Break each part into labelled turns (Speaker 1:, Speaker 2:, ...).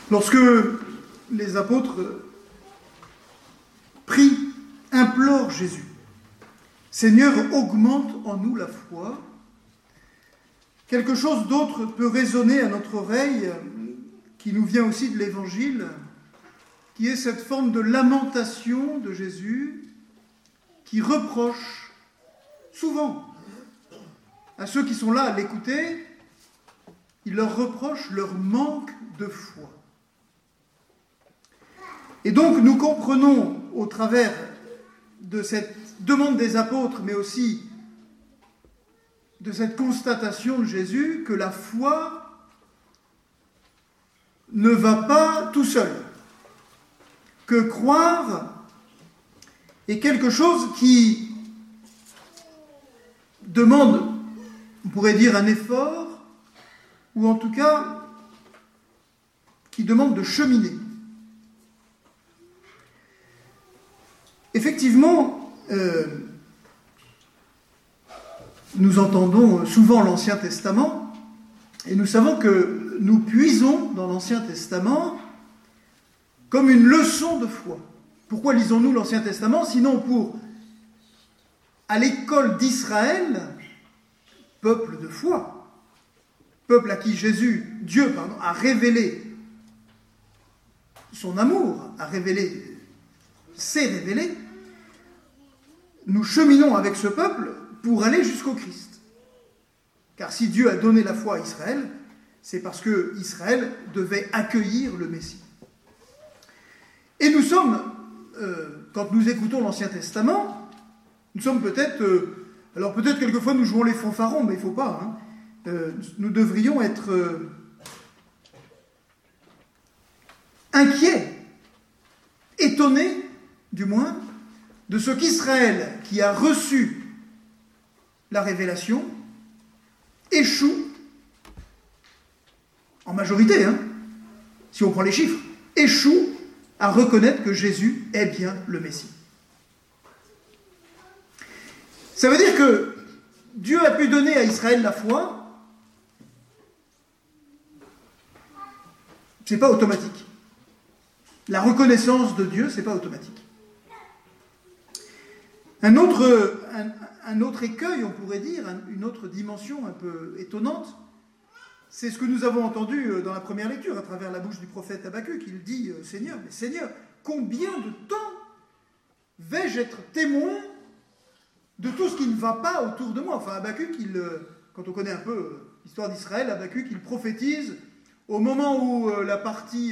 Speaker 1: Lorsque les apôtres prient, implorent Jésus, « Seigneur, augmente en nous la foi », quelque chose d'autre peut résonner à notre oreille, qui nous vient aussi de l'Évangile, qui est cette forme de lamentation de Jésus, qui reproche souvent à ceux qui sont là à l'écouter, il leur reproche leur manque de foi. Et donc nous comprenons au travers de cette demande des apôtres, mais aussi de cette constatation de Jésus, que la foi ne va pas tout seul, que croire est quelque chose qui demande, on pourrait dire, un effort, ou en tout cas qui demande de cheminer. Effectivement, nous entendons souvent l'Ancien Testament, et nous savons que nous puisons dans l'Ancien Testament comme une leçon de foi. Pourquoi lisons-nous l'Ancien Testament? Sinon pour, à l'école d'Israël, peuple de foi, peuple à qui Dieu a révélé son amour, s'est révélé, nous cheminons avec ce peuple pour aller jusqu'au Christ. Car si Dieu a donné la foi à Israël, c'est parce que Israël devait accueillir le Messie. Et nous sommes, quand nous écoutons l'Ancien Testament, nous sommes peut-être, alors peut-être quelquefois nous jouons les fanfarons, mais il ne faut pas, nous devrions être inquiets, étonnés du moins, de ce qu'Israël, qui a reçu la révélation, échoue, en majorité, si on prend les chiffres, échoue à reconnaître que Jésus est bien le Messie. Ça veut dire que Dieu a pu donner à Israël la foi, c'est pas automatique. La reconnaissance de Dieu, c'est pas automatique. Un autre écueil, on pourrait dire, une autre dimension un peu étonnante, c'est ce que nous avons entendu dans la première lecture, à travers la bouche du prophète Habacuc. Il dit « Seigneur, combien de temps vais-je être témoin de tout ce qui ne va pas autour de moi ?» Enfin, Habacuc, quand on connaît un peu l'histoire d'Israël, Habacuc, il prophétise au moment où la partie,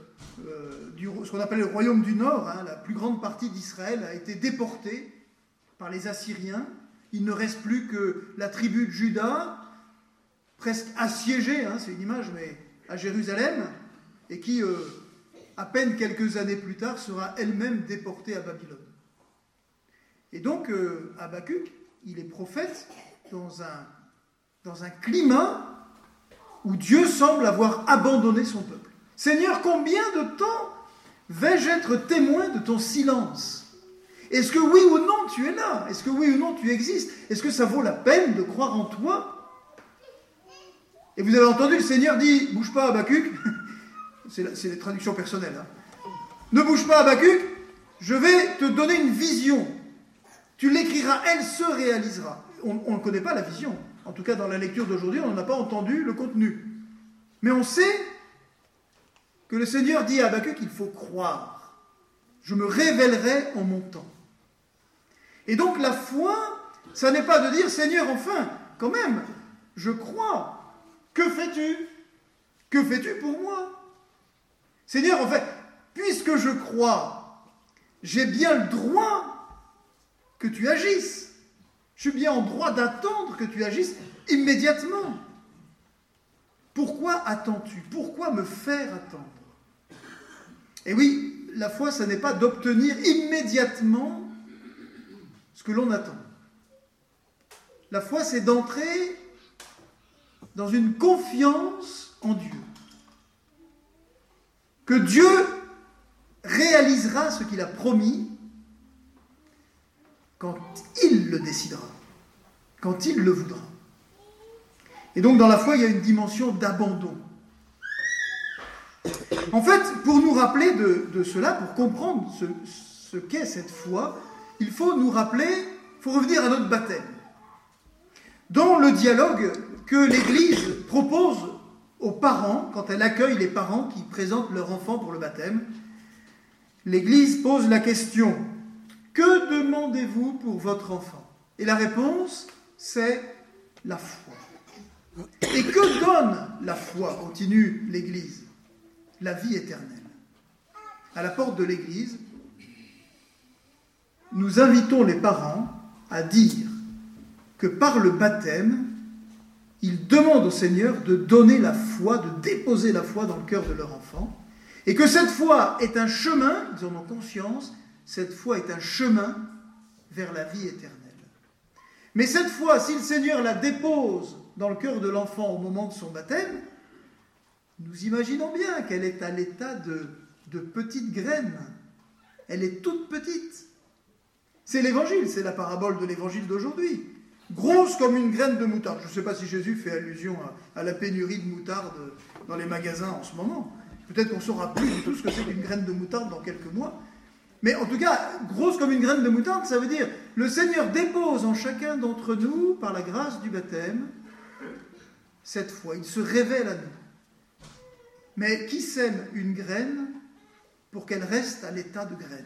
Speaker 1: ce qu'on appelle le royaume du Nord, la plus grande partie d'Israël a été déportée par les Assyriens. Il ne reste plus que la tribu de Juda, presque assiégée, c'est une image, mais à Jérusalem, et qui, à peine quelques années plus tard, sera elle-même déportée à Babylone. Et donc, Habacuc, il est prophète dans un climat où Dieu semble avoir abandonné son peuple. « Seigneur, combien de temps vais-je être témoin de ton silence ? Est-ce que oui ou non tu es là? Est-ce que oui ou non tu existes? Est-ce que ça vaut la peine de croire en toi ?» Et vous avez entendu, le Seigneur dit « Bouge pas, Habacuc », c'est les traductions personnelles, Ne bouge pas, Habacuc, je vais te donner une vision. Tu l'écriras, elle se réalisera. On ne connaît pas la vision. En tout cas, dans la lecture d'aujourd'hui, on n'a pas entendu le contenu. Mais on sait que le Seigneur dit à Habacuc qu'il faut croire. Je me révélerai en mon temps. Et donc la foi, ça n'est pas de dire « Seigneur, enfin, quand même, je crois. Que fais-tu? Que fais-tu pour moi? Seigneur, en fait, puisque je crois, j'ai bien le droit que tu agisses. Je suis bien en droit d'attendre que tu agisses immédiatement. Pourquoi attends-tu? Pourquoi me faire attendre? » Et oui, la foi, ça n'est pas d'obtenir immédiatement ce que l'on attend. La foi, c'est d'entrer dans une confiance en Dieu. Que Dieu réalisera ce qu'il a promis quand il le décidera, quand il le voudra. Et donc dans la foi, il y a une dimension d'abandon. En fait, pour nous rappeler de cela, pour comprendre ce qu'est cette foi, il faut nous rappeler, il faut revenir à notre baptême. Dans le dialogue que l'Église propose aux parents, quand elle accueille les parents qui présentent leur enfant pour le baptême, l'Église pose la question « Que demandez-vous pour votre enfant ?» Et la réponse, c'est la foi. Et que donne la foi, continue l'Église? La vie éternelle. À la porte de l'Église, nous invitons les parents à dire que par le baptême, ils demandent au Seigneur de donner la foi, de déposer la foi dans le cœur de leur enfant, et que cette foi est un chemin, ils en ont conscience, cette foi est un chemin vers la vie éternelle. Mais cette foi, si le Seigneur la dépose dans le cœur de l'enfant au moment de son baptême, nous imaginons bien qu'elle est à l'état de petite graine. Elle est toute petite. C'est l'évangile, c'est la parabole de l'évangile d'aujourd'hui. Grosse comme une graine de moutarde. Je ne sais pas si Jésus fait allusion à la pénurie de moutarde dans les magasins en ce moment. Peut-être qu'on saura plus du tout ce que c'est qu'une graine de moutarde dans quelques mois. Mais en tout cas, grosse comme une graine de moutarde, ça veut dire le Seigneur dépose en chacun d'entre nous, par la grâce du baptême, cette foi. Il se révèle à nous. Mais qui sème une graine pour qu'elle reste à l'état de graine?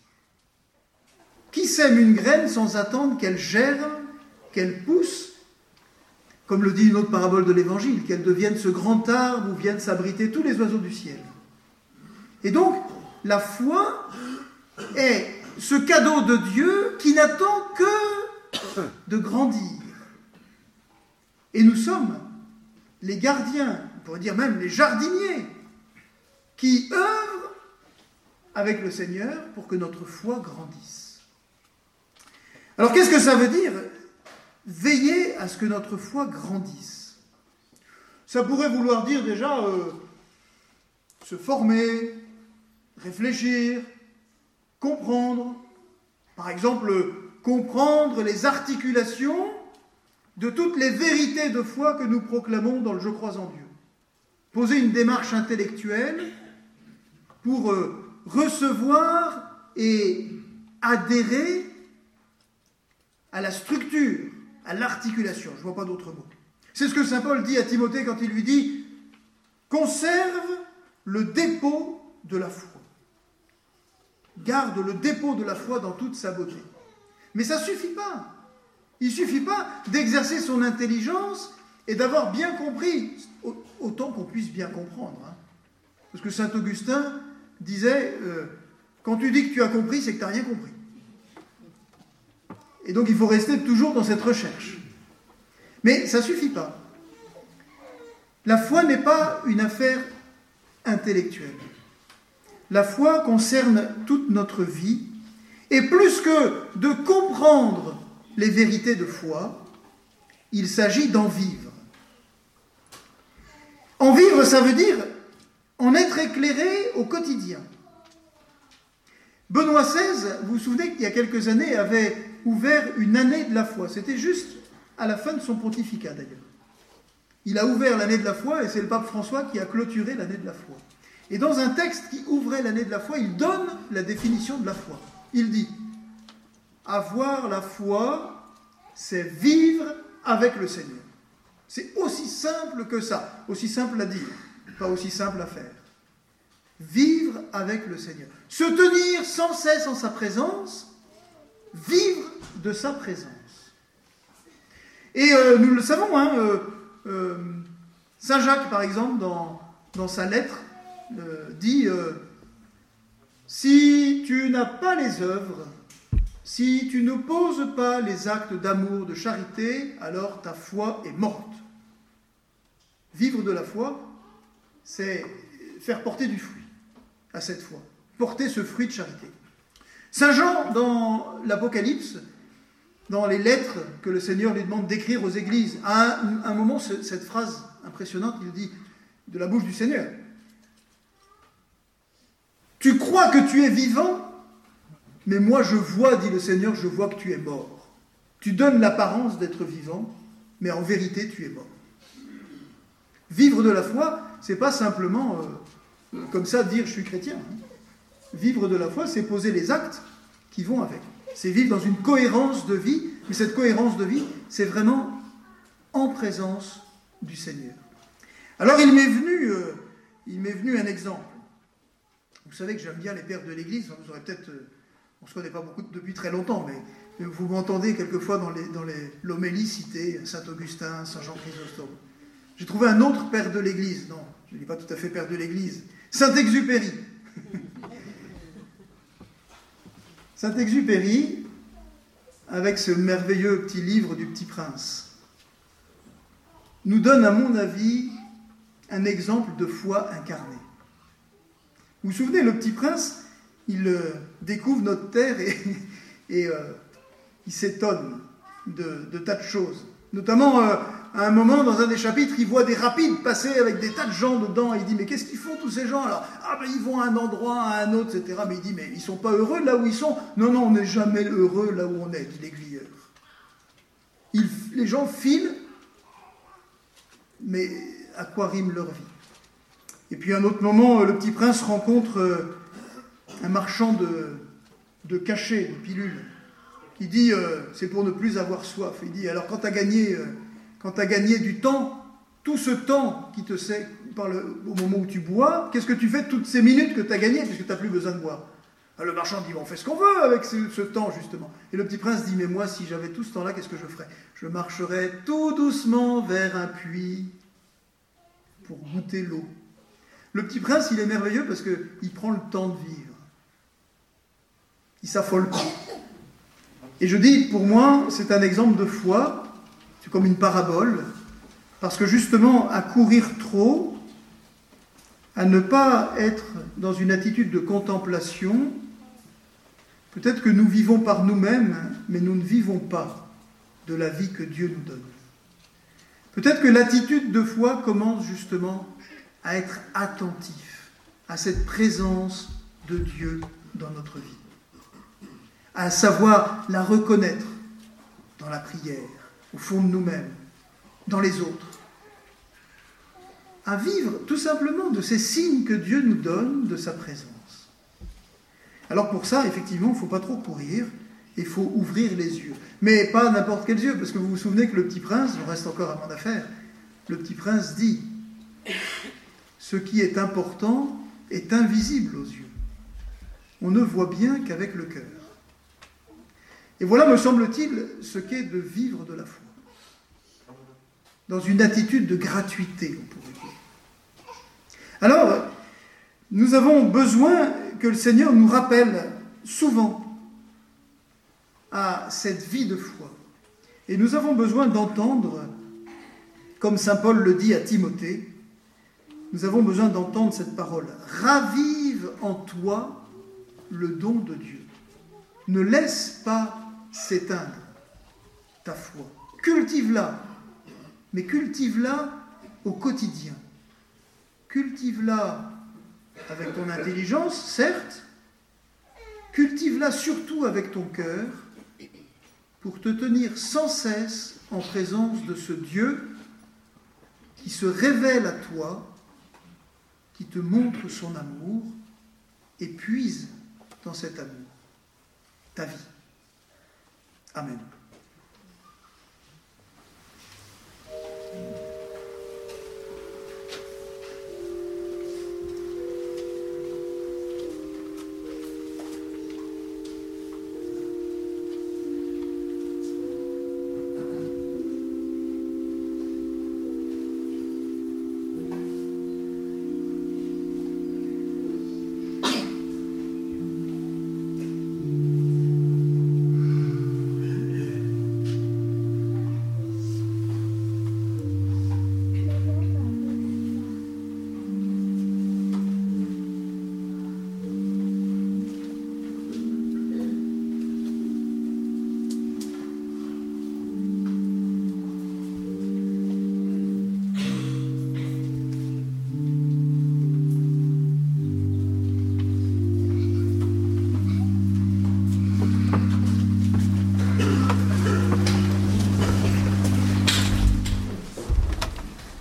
Speaker 1: Qui sème une graine sans attendre qu'elle germe, qu'elle pousse, comme le dit une autre parabole de l'Évangile, qu'elle devienne ce grand arbre où viennent s'abriter tous les oiseaux du ciel? Et donc, la foi est ce cadeau de Dieu qui n'attend que de grandir. Et nous sommes les gardiens, on pourrait dire même les jardiniers, qui œuvrent avec le Seigneur pour que notre foi grandisse. Alors qu'est-ce que ça veut dire, veiller à ce que notre foi grandisse? Ça pourrait vouloir dire déjà se former, réfléchir, comprendre. Par exemple, comprendre les articulations de toutes les vérités de foi que nous proclamons dans le « Je crois en Dieu ». Poser une démarche intellectuelle pour recevoir et adhérer à la structure, à l'articulation. Je ne vois pas d'autre mot. C'est ce que saint Paul dit à Timothée quand il lui dit « Conserve le dépôt de la foi ». Garde le dépôt de la foi dans toute sa beauté. Mais ça ne suffit pas. Il ne suffit pas d'exercer son intelligence et d'avoir bien compris, autant qu'on puisse bien comprendre. Hein. Parce que saint Augustin disait, quand tu dis que tu as compris, c'est que tu n'as rien compris. Et donc il faut rester toujours dans cette recherche. Mais ça ne suffit pas. La foi n'est pas une affaire intellectuelle. La foi concerne toute notre vie, et plus que de comprendre les vérités de foi, il s'agit d'en vivre. En vivre, ça veut dire en être éclairé au quotidien. Benoît XVI, vous vous souvenez qu'il y a quelques années, avait ouvert une année de la foi. C'était juste à la fin de son pontificat, d'ailleurs. Il a ouvert l'année de la foi, et c'est le pape François qui a clôturé l'année de la foi. Et dans un texte qui ouvrait l'année de la foi, il donne la définition de la foi. Il dit « Avoir la foi, c'est vivre avec le Seigneur. » C'est aussi simple que ça, aussi simple à dire, pas aussi simple à faire. Vivre avec le Seigneur. Se tenir sans cesse en sa présence, vivre de sa présence. Et nous le savons, hein, Saint Jacques, par exemple, dans sa lettre, dit si tu n'as pas les œuvres, si tu n'opposes pas les actes d'amour, de charité, alors ta foi est morte. Vivre de la foi, c'est faire porter du fruit à cette foi, porter ce fruit de charité. Saint Jean, dans l'Apocalypse, dans les lettres que le Seigneur lui demande d'écrire aux églises, à un moment, cette phrase impressionnante, il dit de la bouche du Seigneur: tu crois que tu es vivant, mais moi je vois, dit le Seigneur, je vois que tu es mort. Tu donnes l'apparence d'être vivant, mais en vérité tu es mort. Vivre de la foi, c'est pas simplement comme ça dire je suis chrétien. Vivre de la foi, c'est poser les actes qui vont avec. C'est vivre dans une cohérence de vie, mais cette cohérence de vie, c'est vraiment en présence du Seigneur. Alors il m'est venu un exemple. Vous savez que j'aime bien les pères de l'Église, vous aurez peut-être, on ne se connaît pas beaucoup depuis très longtemps, mais vous m'entendez quelquefois dans l'homélie citer Saint-Augustin, Saint-Jean-Chrysostome. J'ai trouvé un autre père de l'Église, non, je ne dis pas tout à fait père de l'Église, Saint-Exupéry. Saint-Exupéry, avec ce merveilleux petit livre du Petit Prince, nous donne, à mon avis, un exemple de foi incarnée. Vous vous souvenez, le Petit Prince, il découvre notre terre et il s'étonne de tas de choses. Notamment, à un moment, dans un des chapitres, il voit des rapides passer avec des tas de gens dedans. Et il dit, mais qu'est-ce qu'ils font tous ces gens? Alors, ils vont à un endroit, à un autre, etc. Mais il dit, mais ils ne sont pas heureux là où ils sont? Non, on n'est jamais heureux là où on est, dit l'aiguilleur. Les gens filent, mais à quoi rime leur vie? Et puis à un autre moment, le Petit Prince rencontre un marchand de cachets, de pilules, qui dit c'est pour ne plus avoir soif. Il dit alors quand tu as gagné du temps, tout ce temps qui te sert au moment où tu bois, qu'est-ce que tu fais de toutes ces minutes que tu as gagnées puisque tu n'as plus besoin de boire? Alors, le marchand dit on fait ce qu'on veut avec ce temps justement. Et le Petit Prince dit mais moi si j'avais tout ce temps-là, qu'est-ce que je ferais? Je marcherais tout doucement vers un puits pour goûter l'eau. Le Petit Prince, il est merveilleux parce qu'il prend le temps de vivre. Il ne s'affole pas. Et je dis, pour moi, c'est un exemple de foi, c'est comme une parabole, parce que justement, à courir trop, à ne pas être dans une attitude de contemplation, peut-être que nous vivons par nous-mêmes, mais nous ne vivons pas de la vie que Dieu nous donne. Peut-être que l'attitude de foi commence justement à être attentif à cette présence de Dieu dans notre vie, à savoir la reconnaître dans la prière, au fond de nous-mêmes, dans les autres, à vivre tout simplement de ces signes que Dieu nous donne de sa présence. Alors pour ça, effectivement, il ne faut pas trop courir, il faut ouvrir les yeux. Mais pas n'importe quels yeux, parce que vous vous souvenez que le Petit Prince, on reste encore à mon affaire, le Petit Prince dit ce qui est important est invisible aux yeux. On ne voit bien qu'avec le cœur. Et voilà, me semble-t-il, ce qu'est de vivre de la foi. Dans une attitude de gratuité, on pourrait dire. Alors, nous avons besoin que le Seigneur nous rappelle souvent à cette vie de foi. Et nous avons besoin d'entendre, comme saint Paul le dit à Timothée, nous avons besoin d'entendre cette parole. Ravive en toi le don de Dieu. Ne laisse pas s'éteindre ta foi. Cultive-la, mais cultive-la au quotidien. Cultive-la avec ton intelligence, certes. Cultive-la surtout avec ton cœur pour te tenir sans cesse en présence de ce Dieu qui se révèle à toi, qui te montre son amour et puise dans cet amour ta vie. Amen.